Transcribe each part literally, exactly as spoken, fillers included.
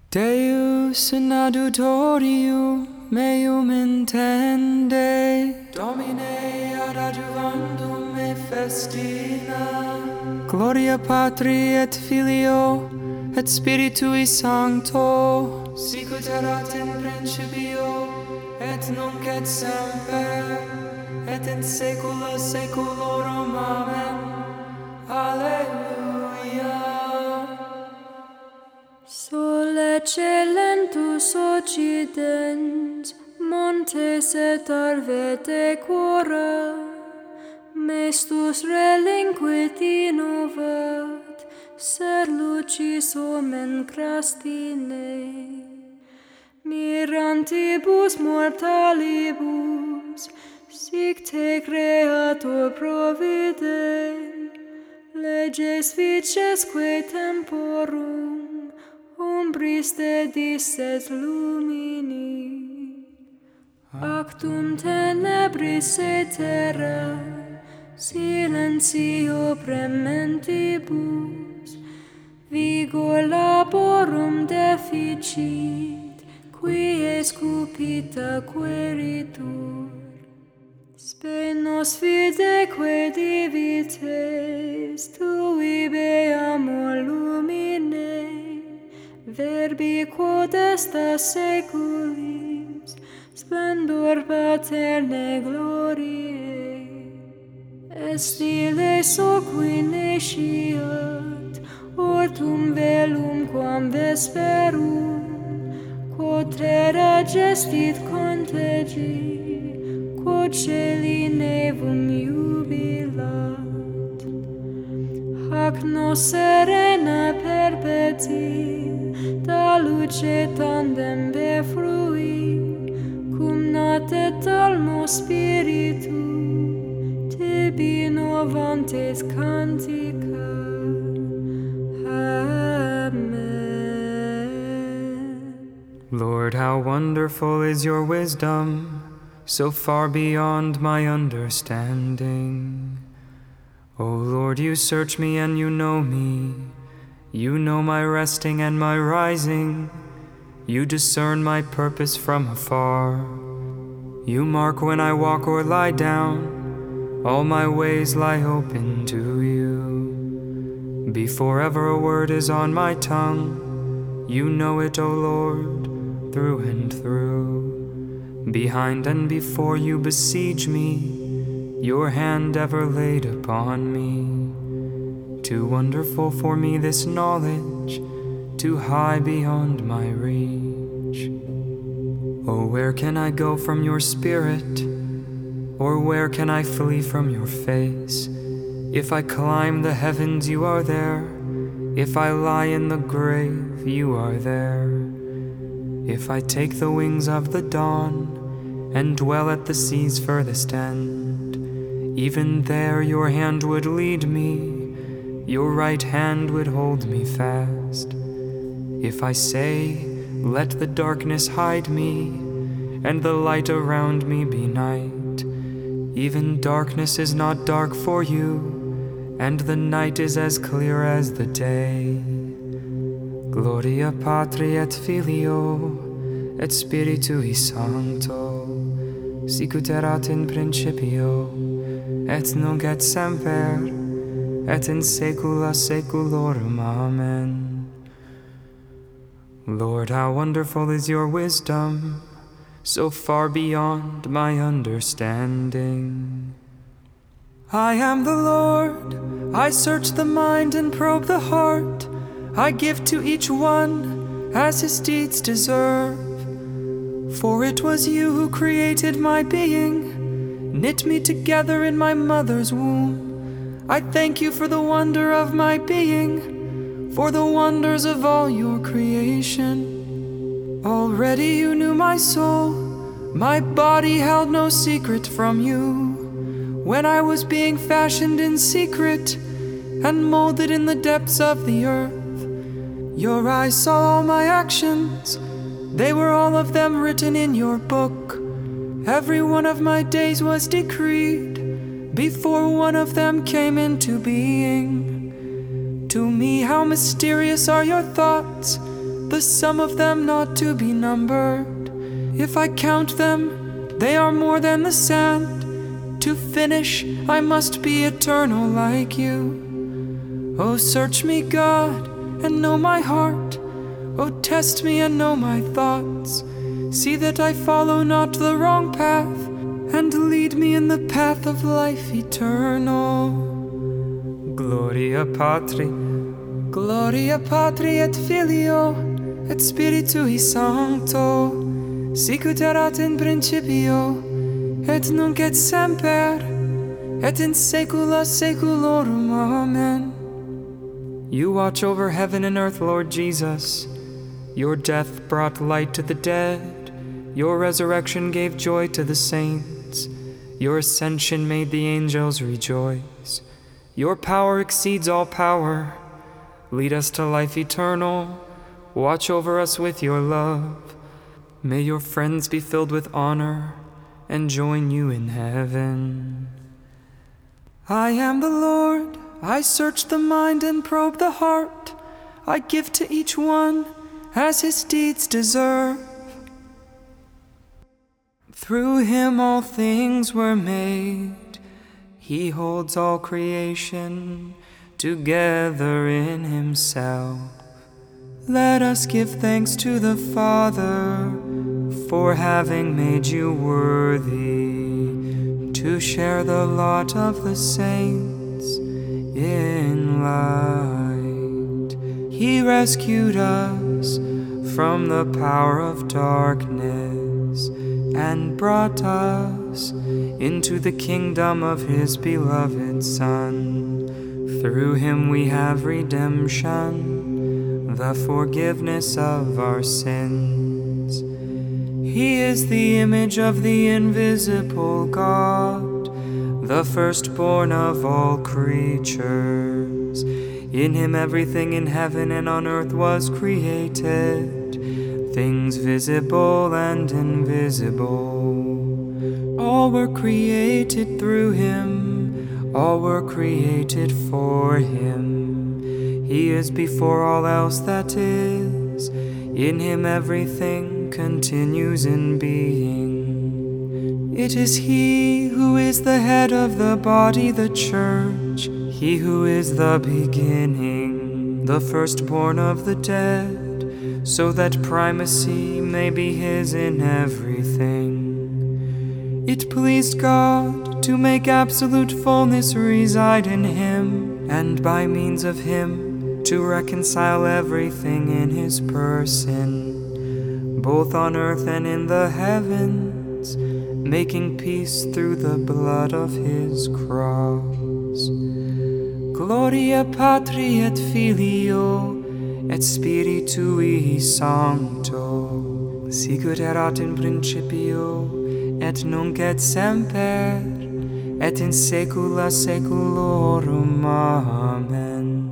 Deus in adjutorium meum intende, Domine ad adjuvandum me festina. Gloria Patri et Filio et Spiritui Sancto, sicut erat in principio et nunc et semper et in saecula saeculorum. Amen. Alleluia. Sole celentus occidens, montes et arve decora, mestus relinquit innovat, ser lucis omen crastine. Mirantibus mortalibus, sic te creator provide, leges vicesque temporum, umbris dedis et lumini. Actum tenebris aetera, silentio prementibus, vigor laborum deficit, qui escupita queritur. Spe nos fideque divites, tui beamor lumine, verbi quod estas seculis, splendor paterne gloriae. Est ileso qui nesciat, ortum velum quam vesperum, quod terra gestit contegi, quod celi nevum jubilat. Hac nos serena perpeti, da luce tandem befrui, cum nate talmo spiritu, tibi novantes cantica. Amen. Lord, how wonderful is your wisdom, so far beyond my understanding. O Lord, you search me and you know me. You know my resting and my rising. You discern my purpose from afar. You mark when I walk or lie down. All my ways lie open to you. Before ever a word is on my tongue, you know it, O Lord, through and through. Behind and before you besiege me, your hand ever laid upon me. Too wonderful for me this knowledge, too high beyond my reach. Oh, where can I go from your spirit? Or where can I flee from your face? If I climb the heavens, you are there. If I lie in the grave, you are there. If I take the wings of the dawn and dwell at the sea's furthest end, even there your hand would lead me, your right hand would hold me fast. If I say, let the darkness hide me, and the light around me be night, even darkness is not dark for you, and the night is as clear as the day. Gloria Patri et Filio et Spiritui Sancto, sicut erat in principio, et nunc et semper, et in saecula saeculorum. Amen. Lord, how wonderful is your wisdom, so far beyond my understanding. I am the Lord, I search the mind and probe the heart. I give to each one as his deeds deserve. For it was you who created my being, knit me together in my mother's womb. I thank you for the wonder of my being, for the wonders of all your creation. Already you knew my soul, my body held no secret from you. When I was being fashioned in secret and molded in the depths of the earth, your eyes saw all my actions. They were all of them written in your book. Every one of my days was decreed before one of them came into being. To me, how mysterious are your thoughts, the sum of them not to be numbered. If I count them, they are more than the sand. To finish, I must be eternal like you. Oh, search me, God, and know my heart. Oh, test me and know my thoughts. See that I follow not the wrong path, and lead me in the path of life eternal. Gloria Patri, Gloria Patri et Filio, et Spiritui Sancto, sicut erat in principio, et nunc et semper, et in saecula saeculorum. Amen. You watch over heaven and earth, Lord Jesus. Your death brought light to the dead. Your resurrection gave joy to the saints. Your ascension made the angels rejoice. Your power exceeds all power. Lead us to life eternal. Watch over us with your love. May your friends be filled with honor and join you in heaven. I am the Lord. I search the mind and probe the heart. I give to each one as his deeds deserve. Through him all things were made. He holds all creation together in himself. Let us give thanks to the Father for having made you worthy to share the lot of the saints in light. He rescued us from the power of darkness and brought us into the kingdom of his beloved Son. Through him we have redemption, the forgiveness of our sins. He is the image of the invisible God, the firstborn of all creatures. In him everything in heaven and on earth was created, things visible and invisible. All were created through him, all were created for him. He is before all else that is. In him everything continues in being. It is he who is the head of the body, the church, he who is the beginning, the firstborn of the dead, so that primacy may be his in everything. It pleased God to make absolute fullness reside in him, and by means of him to reconcile everything in his person, both on earth and in the heavens, making peace through the blood of his cross. Gloria Patri et Filio et Spiritui Sancto, sicut erat in principio, et nunc et semper, et in saecula saeculorum. Amen.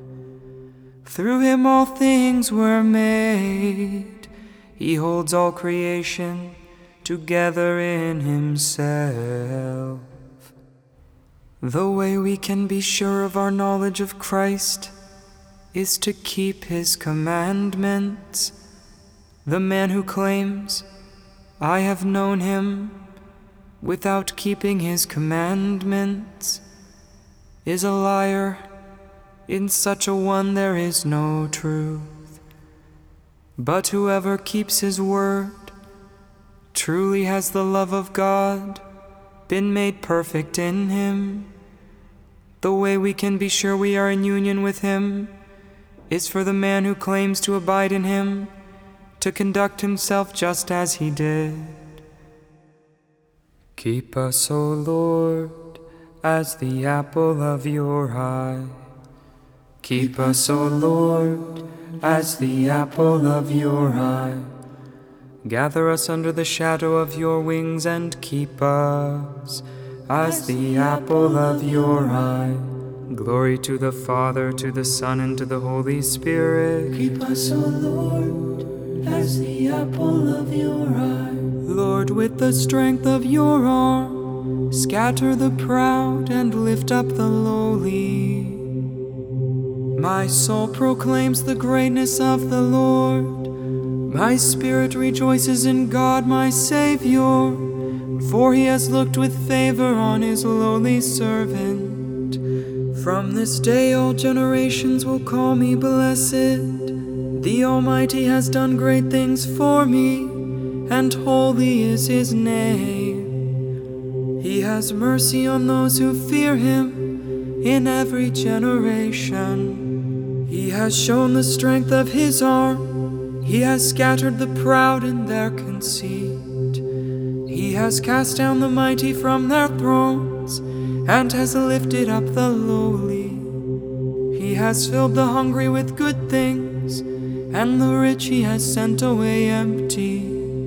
Through him all things were made. He holds all creation together in himself. The way we can be sure of our knowledge of Christ is to keep his commandments. The man who claims, "I have known him," without keeping his commandments is a liar. In such a one there is no truth. But whoever keeps his word truly has the love of God been made perfect in him. The way we can be sure we are in union with him is for the man who claims to abide in him to conduct himself just as he did. Keep us, O Lord, as the apple of your eye. Keep us, O Lord, as the apple of your eye. Gather us under the shadow of your wings and keep us as the apple of your eye. Glory to the Father, to the Son, and to the Holy Spirit. Keep us, O Lord, as the apple of your eye. Lord, with the strength of your arm, scatter the proud and lift up the lowly. My soul proclaims the greatness of the Lord. My spirit rejoices in God my Savior, for he has looked with favor on his lowly servant. From this day all generations will call me blessed. The Almighty has done great things for me, and holy is his name. He has mercy on those who fear him in every generation. He has shown the strength of his arm. He has scattered the proud in their conceit. He has cast down the mighty from their thrones, and has lifted up the lowly. He has filled the hungry with good things, and the rich he has sent away empty.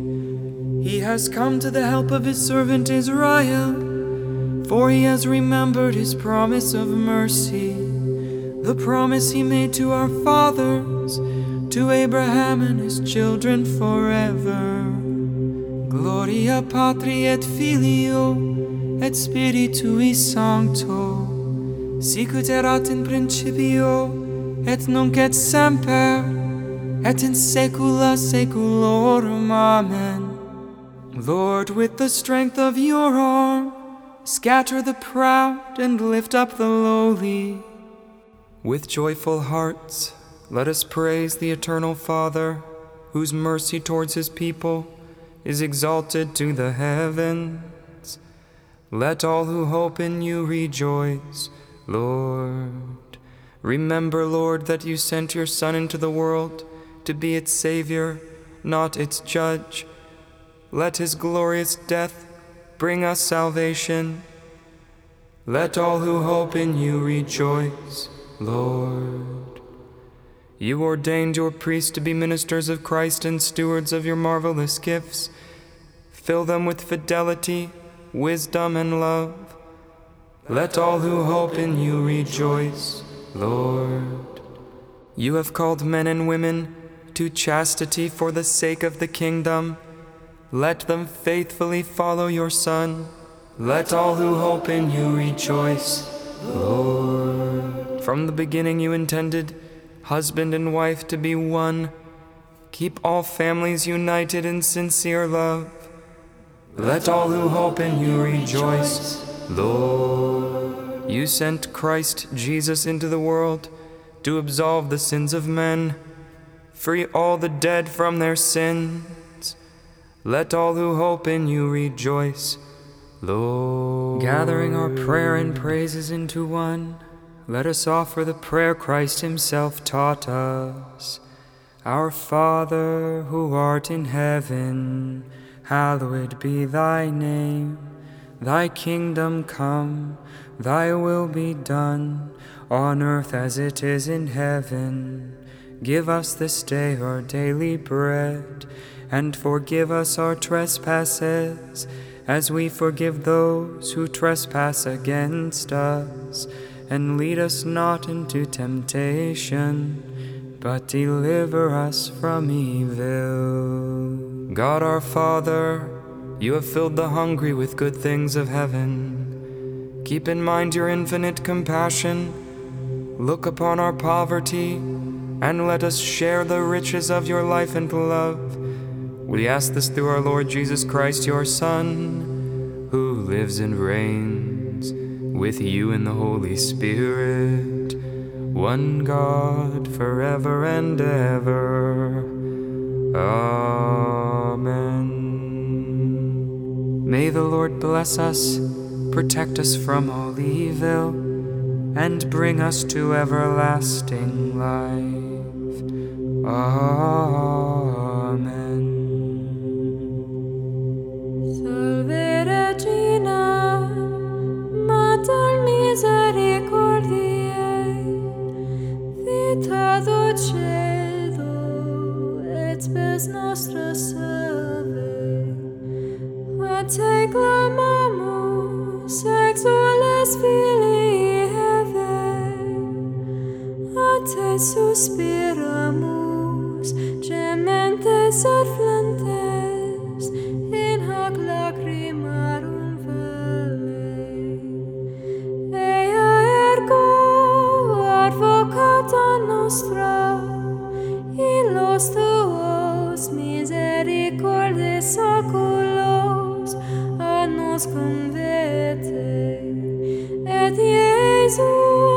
He has come to the help of his servant Israel, for he has remembered his promise of mercy, the promise he made to our fathers, to Abraham and his children forever. Gloria Patri et Filio et Spiritui Sancto, sicut erat in principio, et nunc et semper, et in saecula saeculorum. Amen. Lord, with the strength of your arm, scatter the proud and lift up the lowly. With joyful hearts, let us praise the eternal Father, whose mercy towards his people is exalted to the heavens. Let all who hope in you rejoice, Lord. Remember, Lord, that you sent your Son into the world to be its Savior, not its judge. Let his glorious death bring us salvation. Let all who hope in you rejoice, Lord. You ordained your priests to be ministers of Christ and stewards of your marvelous gifts. Fill them with fidelity, wisdom, and love. Let all who hope in you rejoice, Lord. You have called men and women to chastity for the sake of the kingdom. Let them faithfully follow your Son. Let all who hope in you rejoice, Lord. From the beginning you intended husband and wife to be one. Keep all families united in sincere love. Let all who hope in you rejoice, Lord. You sent Christ Jesus into the world to absolve the sins of men, free all the dead from their sins. Let all who hope in you rejoice, Lord. Gathering our prayer and praises into one, let us offer the prayer Christ himself taught us. Our Father, who art in heaven, hallowed be thy name. Thy kingdom come, thy will be done, on earth as it is in heaven. Give us this day our daily bread, and forgive us our trespasses, as we forgive those who trespass against us. And lead us not into temptation, but deliver us from evil. God our Father, you have filled the hungry with good things of heaven. Keep in mind your infinite compassion. Look upon our poverty, and let us share the riches of your life and love. We ask this through our Lord Jesus Christ, your Son, who lives and reigns with you in the Holy Spirit, one God, forever and ever. Amen. May the Lord bless us, protect us from all evil, and bring us to everlasting life. Amen. Salve Regina, Mater misericordiae, vita dulcedo et spes nostra salve. A te clamamus, exules filii Hevae, a te suspiramus, gementes et flentes, in hoc lacrimarum vale. Ea ergo advocata tuos misericordes oculos a nos converte, et Iesus